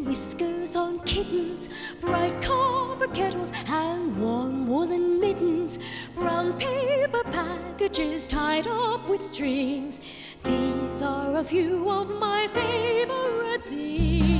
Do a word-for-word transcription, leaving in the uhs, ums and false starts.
whiskers on kittens, bright copper kettles and warm woolen mittens, brown paper packages tied up with strings. These are a few of my favorite things.